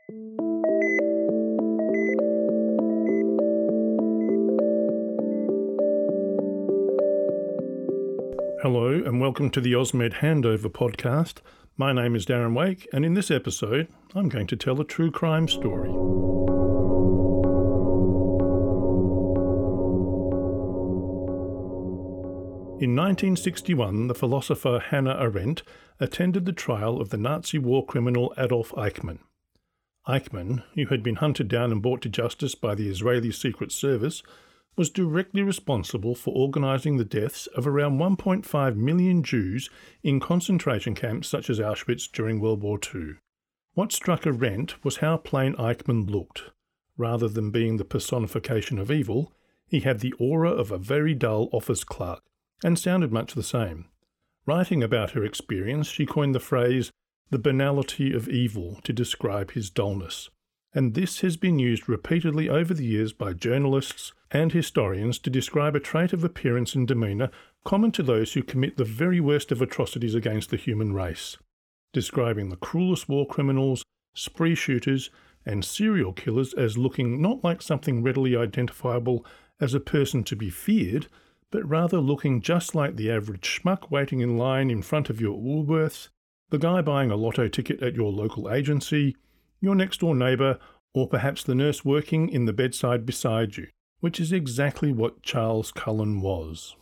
Hello and welcome to the AusMed Handover podcast. My name is Darren Wake, and in this episode I'm going to tell a true crime story. In 1961, the philosopher Hannah Arendt attended the trial of the Nazi war criminal Adolf Eichmann. Eichmann, who had been hunted down and brought to justice by the Israeli Secret Service, was directly responsible for organising the deaths of around 1.5 million Jews in concentration camps such as Auschwitz during World War II. What struck Arendt was how plain Eichmann looked. Rather than being the personification of evil, he had the aura of a very dull office clerk, and sounded much the same. Writing about her experience, she coined the phrase, "the banality of evil," to describe his dullness. And this has been used repeatedly over the years by journalists and historians to describe a trait of appearance and demeanour common to those who commit the very worst of atrocities against the human race, describing the cruelest war criminals, spree shooters, and serial killers as looking not like something readily identifiable as a person to be feared, but rather looking just like the average schmuck waiting in line in front of your Woolworths, the guy buying a lotto ticket at your local agency, your next-door neighbour, or perhaps the nurse working in the bedside beside you, which is exactly what Charles Cullen was.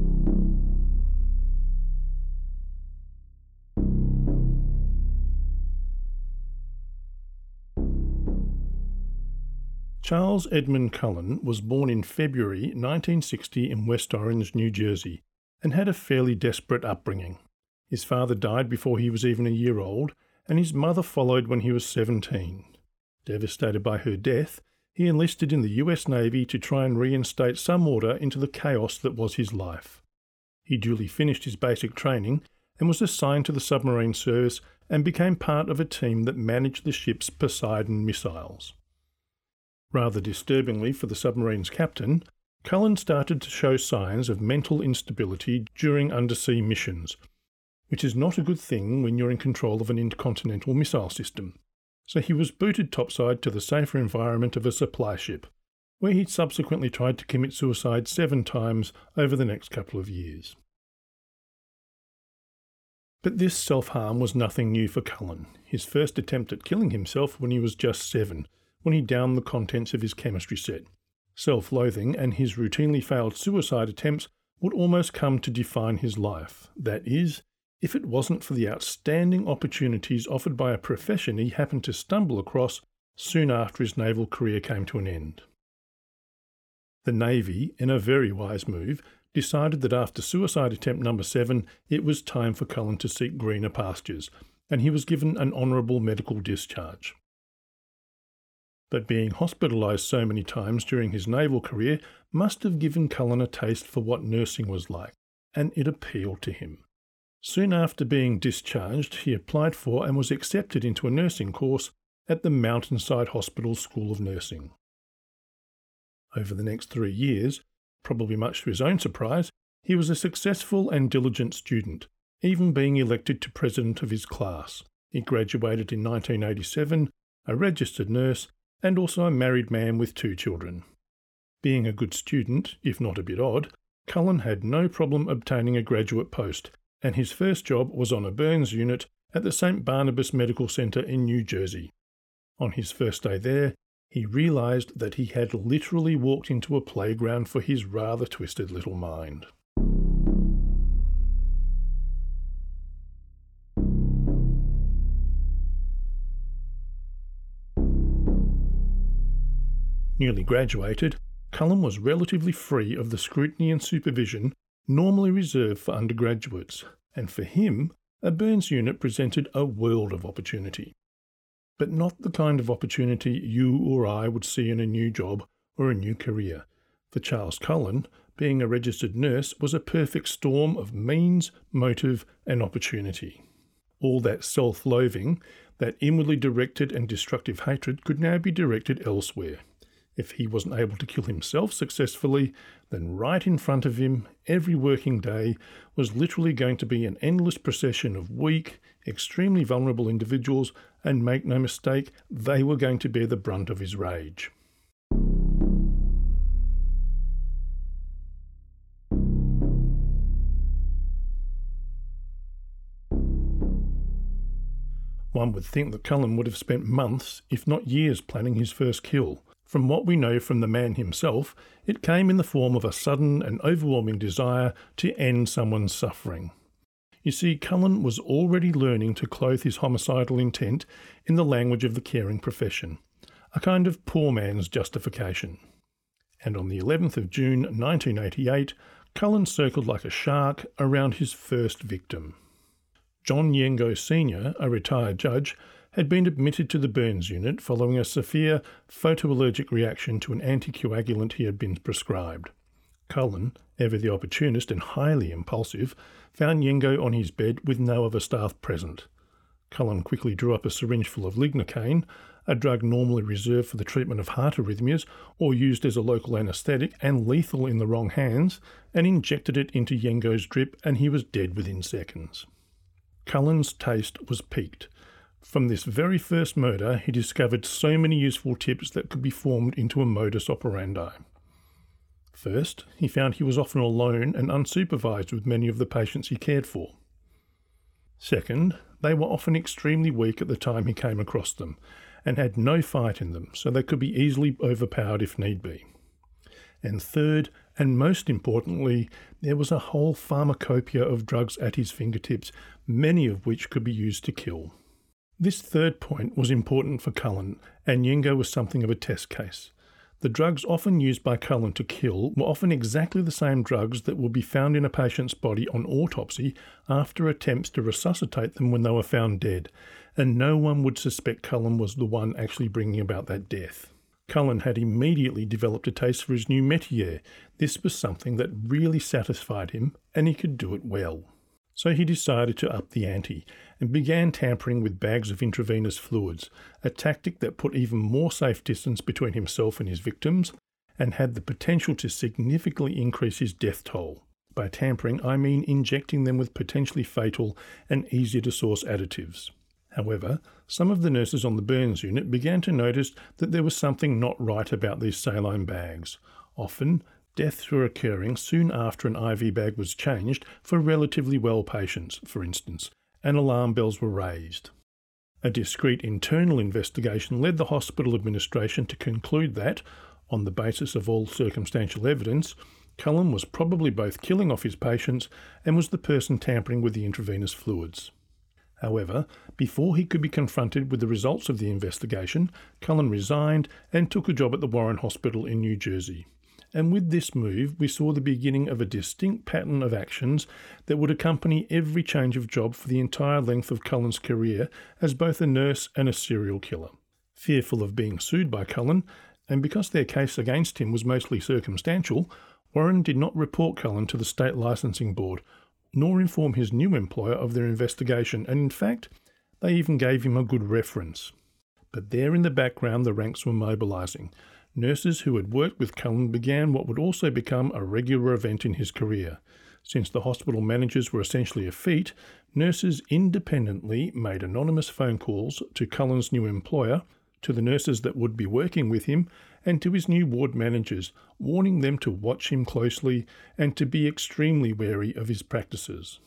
Charles Edmund Cullen was born in February 1960 in West Orange, New Jersey, and had a fairly desperate upbringing. His father died before he was even a year old, and his mother followed when he was 17. Devastated by her death, he enlisted in the US Navy to try and reinstate some order into the chaos that was his life. He duly finished his basic training and was assigned to the submarine service and became part of a team that managed the ship's Poseidon missiles. Rather disturbingly for the submarine's captain, Cullen started to show signs of mental instability during undersea missions, which is not a good thing when you're in control of an intercontinental missile system. So he was booted topside to the safer environment of a supply ship, where he subsequently tried to commit suicide 7 times over the next couple of years. But this self-harm was nothing new for Cullen. His first attempt at killing himself when he was just 7, when he downed the contents of his chemistry set. Self-loathing and his routinely failed suicide attempts would almost come to define his life. That is, if it wasn't for the outstanding opportunities offered by a profession he happened to stumble across soon after his naval career came to an end. The Navy, in a very wise move, decided that after suicide attempt number 7, it was time for Cullen to seek greener pastures, and he was given an honourable medical discharge. But being hospitalised so many times during his naval career must have given Cullen a taste for what nursing was like, and it appealed to him. Soon after being discharged, he applied for and was accepted into a nursing course at the Mountainside Hospital School of Nursing. Over the next 3 years, probably much to his own surprise, he was a successful and diligent student, even being elected to president of his class. He graduated in 1987, a registered nurse, and also a married man with 2 children. Being a good student, if not a bit odd, Cullen had no problem obtaining a graduate post, and his first job was on a burns unit at the St. Barnabas Medical Center in New Jersey. On his first day there, he realised that he had literally walked into a playground for his rather twisted little mind. Newly graduated, Cullen was relatively free of the scrutiny and supervision normally reserved for undergraduates, and for him, a burns unit presented a world of opportunity. But not the kind of opportunity you or I would see in a new job or a new career. For Charles Cullen, being a registered nurse was a perfect storm of means, motive, and opportunity. All that self-loathing, that inwardly directed and destructive hatred could now be directed elsewhere. If he wasn't able to kill himself successfully, then right in front of him, every working day, was literally going to be an endless procession of weak, extremely vulnerable individuals, and make no mistake, they were going to bear the brunt of his rage. One would think that Cullen would have spent months, if not years, planning his first kill. From what we know from the man himself, it came in the form of a sudden and overwhelming desire to end someone's suffering. You see, Cullen was already learning to clothe his homicidal intent in the language of the caring profession, a kind of poor man's justification. And on the 11th of June 1988, Cullen circled like a shark around his first victim. John Yengo Sr., a retired judge, had been admitted to the burns unit following a severe photoallergic reaction to an anticoagulant he had been prescribed. Cullen, ever the opportunist and highly impulsive, found Yengo on his bed with no other staff present. Cullen quickly drew up a syringe full of lignocaine, a drug normally reserved for the treatment of heart arrhythmias or used as a local anaesthetic and lethal in the wrong hands, and injected it into Yengo's drip, and he was dead within seconds. Cullen's taste was piqued. From this very first murder, he discovered so many useful tips that could be formed into a modus operandi. First, he found he was often alone and unsupervised with many of the patients he cared for. Second, they were often extremely weak at the time he came across them, and had no fight in them, so they could be easily overpowered if need be. And third, and most importantly, there was a whole pharmacopoeia of drugs at his fingertips, many of which could be used to kill. This third point was important for Cullen, and Yengo was something of a test case. The drugs often used by Cullen to kill were often exactly the same drugs that would be found in a patient's body on autopsy after attempts to resuscitate them when they were found dead, and no one would suspect Cullen was the one actually bringing about that death. Cullen had immediately developed a taste for his new métier. This was something that really satisfied him, and he could do it well. So he decided to up the ante and began tampering with bags of intravenous fluids, a tactic that put even more safe distance between himself and his victims and had the potential to significantly increase his death toll. By tampering, I mean injecting them with potentially fatal and easier-to-source additives. However, some of the nurses on the burns unit began to notice that there was something not right about these saline bags. Often, deaths were occurring soon after an IV bag was changed for relatively well patients, for instance, and alarm bells were raised. A discreet internal investigation led the hospital administration to conclude that, on the basis of all circumstantial evidence, Cullen was probably both killing off his patients and was the person tampering with the intravenous fluids. However, before he could be confronted with the results of the investigation, Cullen resigned and took a job at the Warren Hospital in New Jersey. And with this move, we saw the beginning of a distinct pattern of actions that would accompany every change of job for the entire length of Cullen's career as both a nurse and a serial killer. Fearful of being sued by Cullen, and because their case against him was mostly circumstantial, Warren did not report Cullen to the state licensing board, nor inform his new employer of their investigation, and in fact, they even gave him a good reference. But there in the background the ranks were mobilising. Nurses who had worked with Cullen began what would also become a regular event in his career. Since the hospital managers were essentially effete, nurses independently made anonymous phone calls to Cullen's new employer, to the nurses that would be working with him, and to his new ward managers, warning them to watch him closely and to be extremely wary of his practices.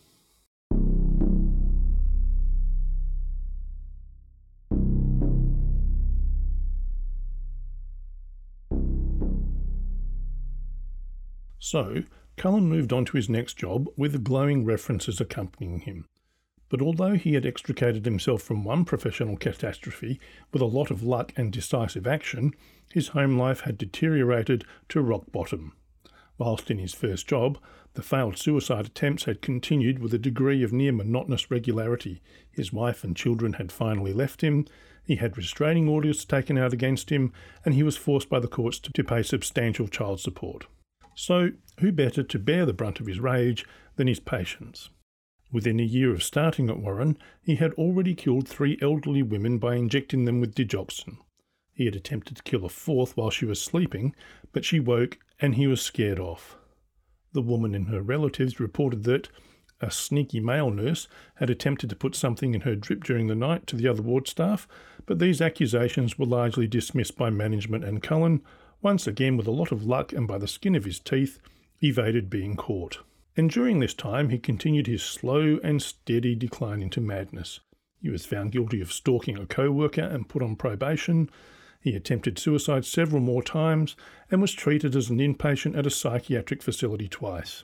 So, Cullen moved on to his next job with glowing references accompanying him. But although he had extricated himself from one professional catastrophe with a lot of luck and decisive action, his home life had deteriorated to rock bottom. Whilst in his first job, the failed suicide attempts had continued with a degree of near monotonous regularity. His wife and children had finally left him, he had restraining orders taken out against him, and he was forced by the courts to pay substantial child support. So, who better to bear the brunt of his rage than his patients? Within a year of starting at Warren, he had already killed 3 elderly women by injecting them with digoxin. He had attempted to kill a fourth while she was sleeping, but she woke and he was scared off. The woman and her relatives reported that a sneaky male nurse had attempted to put something in her drip during the night to the other ward staff, but these accusations were largely dismissed by management, and Cullen, once again with a lot of luck and by the skin of his teeth, evaded being caught. And during this time he continued his slow and steady decline into madness. He was found guilty of stalking a co-worker and put on probation. He attempted suicide several more times and was treated as an inpatient at a psychiatric facility twice.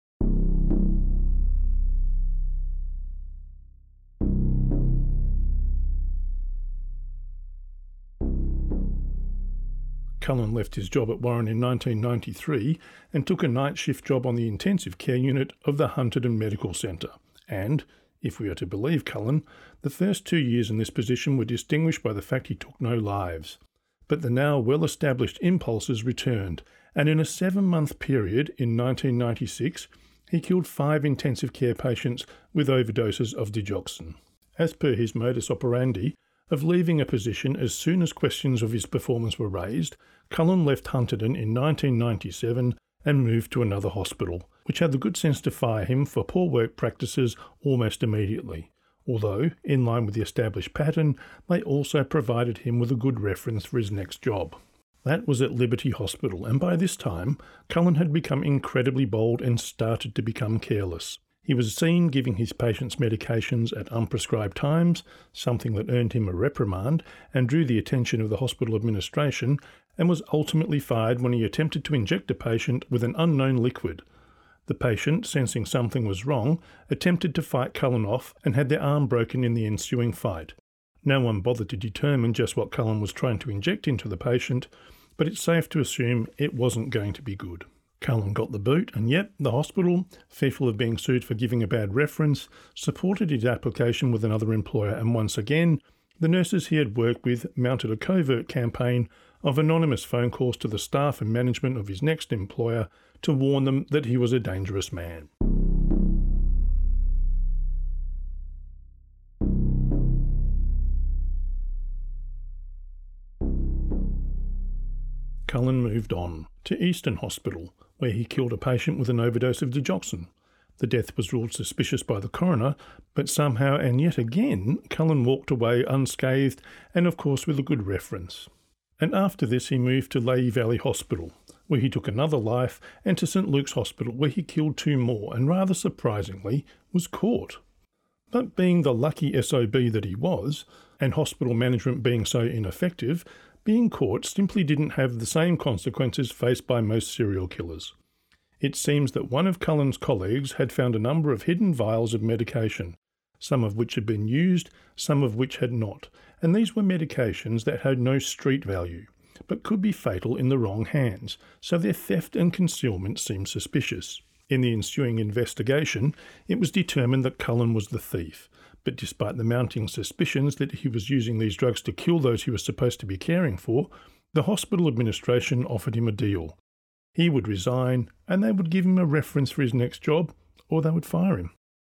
Cullen left his job at Warren in 1993 and took a night shift job on the intensive care unit of the Hunterdon Medical Centre. And, if we are to believe Cullen, the first 2 years in this position were distinguished by the fact he took no lives. But the now well-established impulses returned, and in a 7-month period in 1996, he killed 5 intensive care patients with overdoses of digoxin. As per his modus operandi of leaving a position as soon as questions of his performance were raised, Cullen left Hunterdon in 1997 and moved to another hospital, which had the good sense to fire him for poor work practices almost immediately, although, in line with the established pattern, they also provided him with a good reference for his next job. That was at Liberty Hospital, and by this time, Cullen had become incredibly bold and started to become careless. He was seen giving his patients medications at unprescribed times, something that earned him a reprimand and drew the attention of the hospital administration, and was ultimately fired when he attempted to inject a patient with an unknown liquid. The patient, sensing something was wrong, attempted to fight Cullen off and had their arm broken in the ensuing fight. No one bothered to determine just what Cullen was trying to inject into the patient, but it's safe to assume it wasn't going to be good. Cullen got the boot, and yet the hospital, fearful of being sued for giving a bad reference, supported his application with another employer, and once again, the nurses he had worked with mounted a covert campaign of anonymous phone calls to the staff and management of his next employer to warn them that he was a dangerous man. Cullen moved on to Eastern Hospital, where he killed a patient with an overdose of digoxin. The death was ruled suspicious by the coroner, but somehow and yet again, Cullen walked away unscathed and of course with a good reference. And after this he moved to Lehigh Valley Hospital, where he took another life, and to St Luke's Hospital, where he killed 2 more and rather surprisingly was caught. But being the lucky SOB that he was, and hospital management being so ineffective, being caught simply didn't have the same consequences faced by most serial killers. It seems that one of Cullen's colleagues had found a number of hidden vials of medication, some of which had been used, some of which had not, and these were medications that had no street value, but could be fatal in the wrong hands, so their theft and concealment seemed suspicious. In the ensuing investigation, it was determined that Cullen was the thief, but despite the mounting suspicions that he was using these drugs to kill those he was supposed to be caring for, the hospital administration offered him a deal. He would resign, and they would give him a reference for his next job, or they would fire him.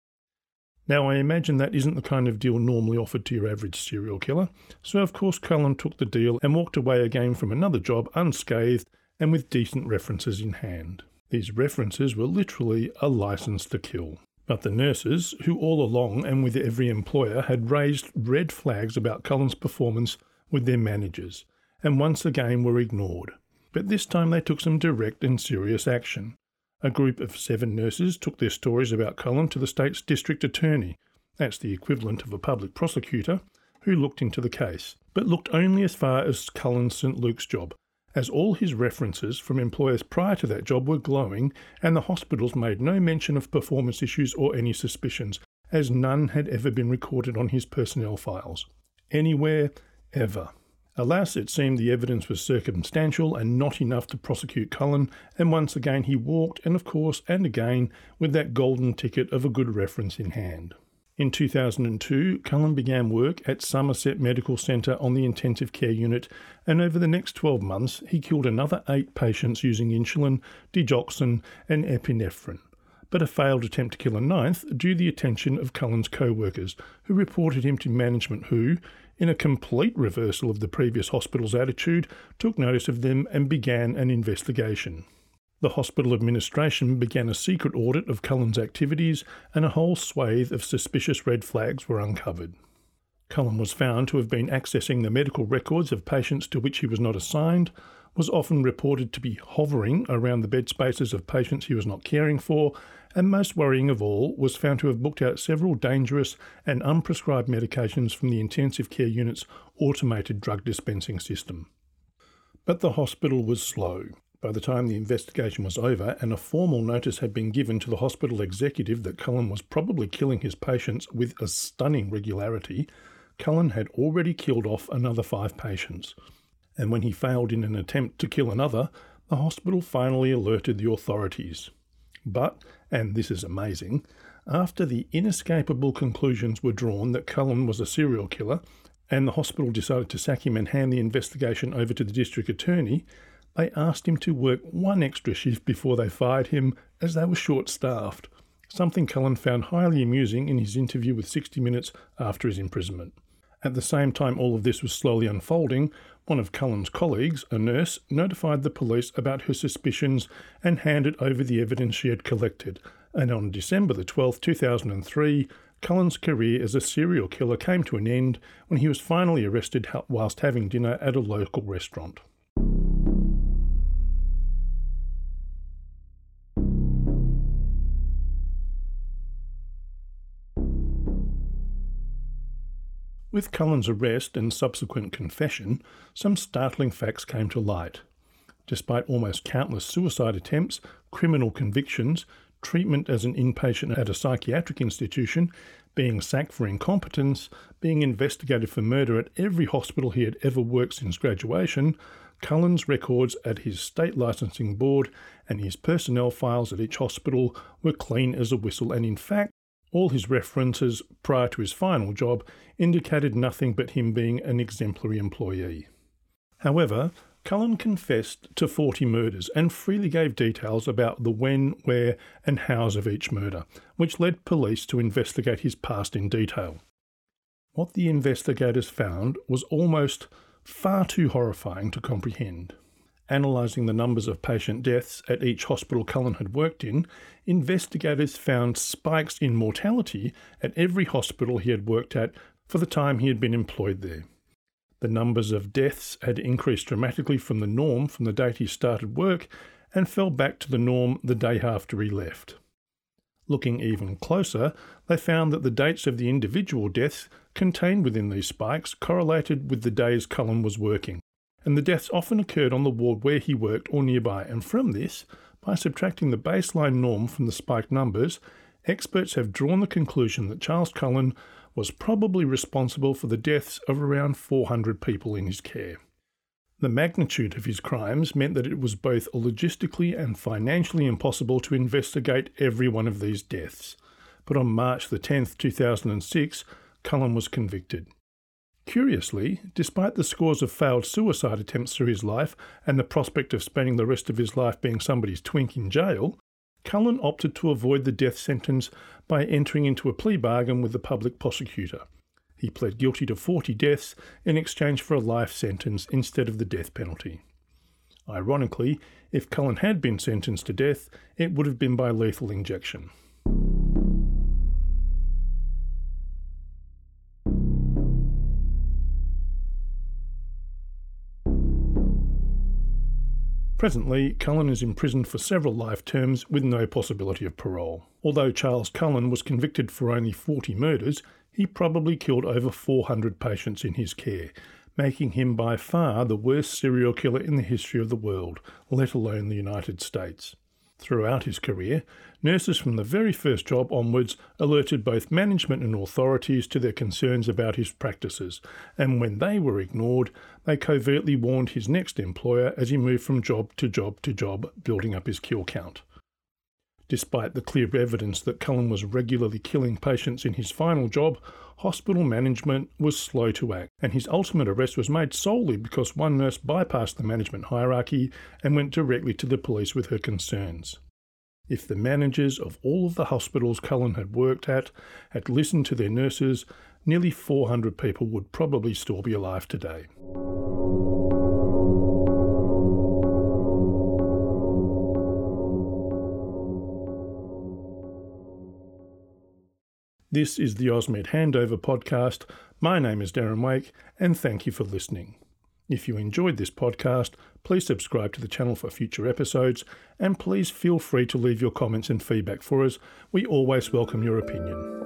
Now, I imagine that isn't the kind of deal normally offered to your average serial killer, so of course Cullen took the deal and walked away again from another job unscathed and with decent references in hand. These references were literally a license to kill. But the nurses, who all along and with every employer had raised red flags about Cullen's performance with their managers, and once again were ignored. But this time they took some direct and serious action. A group of 7 nurses took their stories about Cullen to the state's district attorney, that's the equivalent of a public prosecutor, who looked into the case, but looked only as far as Cullen's St Luke's job, as all his references from employers prior to that job were glowing, and the hospitals made no mention of performance issues or any suspicions, as none had ever been recorded on his personnel files. Anywhere, ever. Alas, it seemed the evidence was circumstantial and not enough to prosecute Cullen, and once again he walked, and of course, and again, with that golden ticket of a good reference in hand. In 2002, Cullen began work at Somerset Medical Centre on the intensive care unit, and over the next 12 months he killed another 8 patients using insulin, digoxin and epinephrine. but a failed attempt to kill a ninth drew the attention of Cullen's co-workers, who reported him to management who, in a complete reversal of the previous hospital's attitude, took notice of them and began an investigation. The hospital administration began a secret audit of Cullen's activities, and a whole swathe of suspicious red flags were uncovered. Cullen was found to have been accessing the medical records of patients to which he was not assigned, was often reported to be hovering around the bed spaces of patients he was not caring for, and most worrying of all, was found to have booked out several dangerous and unprescribed medications from the intensive care unit's automated drug dispensing system. But the hospital was slow. By the time the investigation was over and a formal notice had been given to the hospital executive that Cullen was probably killing his patients with a stunning regularity, Cullen had already killed off another 5 patients. And when he failed in an attempt to kill another, the hospital finally alerted the authorities. But, and this is amazing, after the inescapable conclusions were drawn that Cullen was a serial killer, and the hospital decided to sack him and hand the investigation over to the district attorney, they asked him to work one extra shift before they fired him, as they were short-staffed, something Cullen found highly amusing in his interview with 60 Minutes after his imprisonment. At the same time all of this was slowly unfolding, one of Cullen's colleagues, a nurse, notified the police about her suspicions and handed over the evidence she had collected, and on December the 12th, 2003, Cullen's career as a serial killer came to an end when he was finally arrested whilst having dinner at a local restaurant. With Cullen's arrest and subsequent confession, some startling facts came to light. Despite almost countless suicide attempts, criminal convictions, treatment as an inpatient at a psychiatric institution, being sacked for incompetence, being investigated for murder at every hospital he had ever worked since graduation, Cullen's records at his state licensing board and his personnel files at each hospital were clean as a whistle, and in fact, all his references prior to his final job indicated nothing but him being an exemplary employee. However, Cullen confessed to 40 murders and freely gave details about the when, where and hows of each murder, which led police to investigate his past in detail. What the investigators found was almost far too horrifying to comprehend. Analysing the numbers of patient deaths at each hospital Cullen had worked in, investigators found spikes in mortality at every hospital he had worked at for the time he had been employed there. The numbers of deaths had increased dramatically from the norm from the date he started work and fell back to the norm the day after he left. Looking even closer, they found that the dates of the individual deaths contained within these spikes correlated with the days Cullen was working, and the deaths often occurred on the ward where he worked or nearby, and from this, by subtracting the baseline norm from the spiked numbers, experts have drawn the conclusion that Charles Cullen was probably responsible for the deaths of around 400 people in his care. The magnitude of his crimes meant that it was both logistically and financially impossible to investigate every one of these deaths, but on March the 10th, 2006, Cullen was convicted. Curiously, despite the scores of failed suicide attempts through his life and the prospect of spending the rest of his life being somebody's twink in jail, Cullen opted to avoid the death sentence by entering into a plea bargain with the public prosecutor. He pled guilty to 40 deaths in exchange for a life sentence instead of the death penalty. Ironically, if Cullen had been sentenced to death, it would have been by lethal injection. Presently, Cullen is imprisoned for several life terms with no possibility of parole. Although Charles Cullen was convicted for only 40 murders, he probably killed over 400 patients in his care, making him by far the worst serial killer in the history of the world, let alone the United States. Throughout his career, nurses from the very first job onwards alerted both management and authorities to their concerns about his practices, and when they were ignored, they covertly warned his next employer as he moved from job to job to job, building up his kill count. Despite the clear evidence that Cullen was regularly killing patients in his final job, hospital management was slow to act, and his ultimate arrest was made solely because one nurse bypassed the management hierarchy and went directly to the police with her concerns. If the managers of all of the hospitals Cullen had worked at had listened to their nurses, nearly 400 people would probably still be alive today. This is the AusMed Handover podcast. My name is Darren Wake, and thank you for listening. If you enjoyed this podcast, please subscribe to the channel for future episodes, and please feel free to leave your comments and feedback for us. We always welcome your opinion.